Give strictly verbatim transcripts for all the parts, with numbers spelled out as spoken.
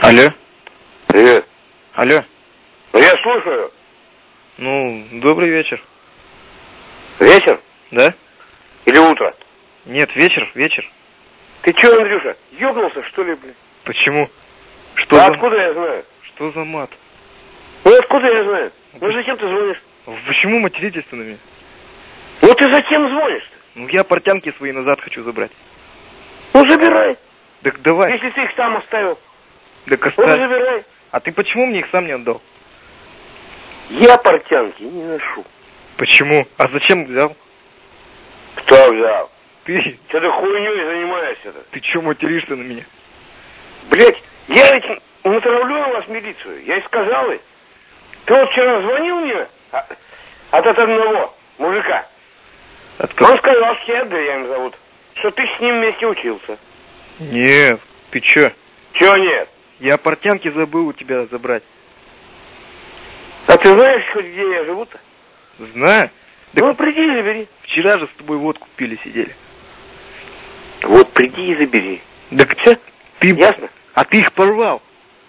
Алло. Привет. Алло. Ну, я слушаю. Ну, добрый вечер. Вечер? Да? Или утро? Нет, вечер, вечер. Ты чё, Андрюша, ёбнулся, что ли, блин? Почему? Что А за... откуда я знаю? Что за мат? Ну, откуда я знаю? Ну, зачем ты звонишь? Почему материтесь-то на меня? Ну, ты зачем звонишь-то? Ну, я портянки свои назад хочу забрать. Ну, забирай. Так давай. Если ты их там оставил. Так Ну, оставь. забирай. А ты почему мне их сам не отдал? Я портянки не ношу. Почему? А зачем взял? Кто взял? Ты. Что ты хуйней занимаешься-то? Ты чё материшься на меня? Блять, я ведь натравлю на вас милицию. Я и сказал ей. Ты вот вчера звонил мне от, от одного мужика. От кого? Он сказал, что я Дэйм зовут. Что ты с ним вместе учился. Нет, ты чё? Чего нет? Я портянки забыл у тебя забрать. А ты знаешь, хоть где я живу-то? Знаю. Так ну, приди и забери. Вчера же с тобой водку пили, сидели. Вот приди и забери. Так все? Ты... Ясно? А ты их порвал.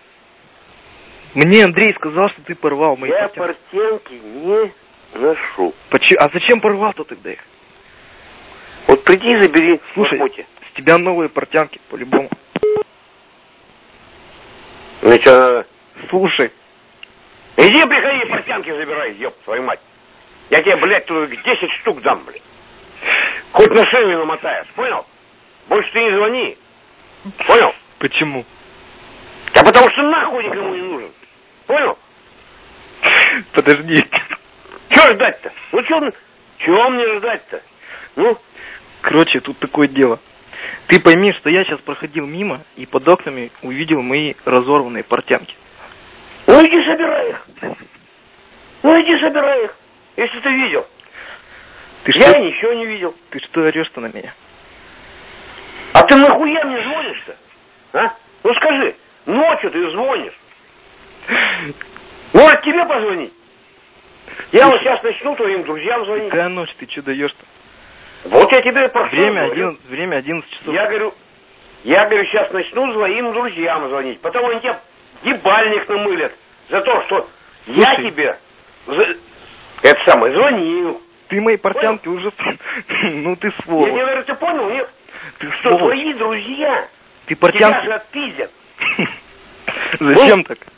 Мне Андрей сказал, что ты порвал мои я портянки. Я портянки не ношу. Почему? А зачем порвал-то тогда их? Вот приди и забери. Слушай, с тебя новые портянки, по-любому. Ну и что надо? Слушай. Иди, приходи, портянки забирай, ёб твою мать. Я тебе, блядь, тут десять штук дам, блядь. Хоть на шею намотаешь, понял? Больше ты не звони. Понял? Почему? Да потому что нахуй никому не нужен. Понял? Подожди. Чего ждать-то? Ну чё, чего мне ждать-то? Ну? Короче, тут такое дело. Ты пойми, что я сейчас проходил мимо и под окнами увидел мои разорванные портянки. Ну иди собирай их. Ну иди собирай их, если ты видел. Ты я что? ничего не видел. Ты что орешь-то на меня? А ты нахуя мне звонишь-то? А? Ну скажи, ночью ты звонишь. Может тебе позвонить? Я ты... вот сейчас начну твоим друзьям звонить. Какая ночь, ты что даешь-то? Вот я тебе про время одиннадцать, время одиннадцать часов. Я говорю, я говорю, сейчас начну своим друзьям звонить. Потом они тебе ебальник намылят за то, что Слушай, я тебе за... это самое звонил. Ты мои портянки понял? Уже... ну ты сволочь. Я тебе говорю, ты понял, нет? Ты что сволочь. Твои друзья ты портянки... тебя же отпиздят. Зачем так?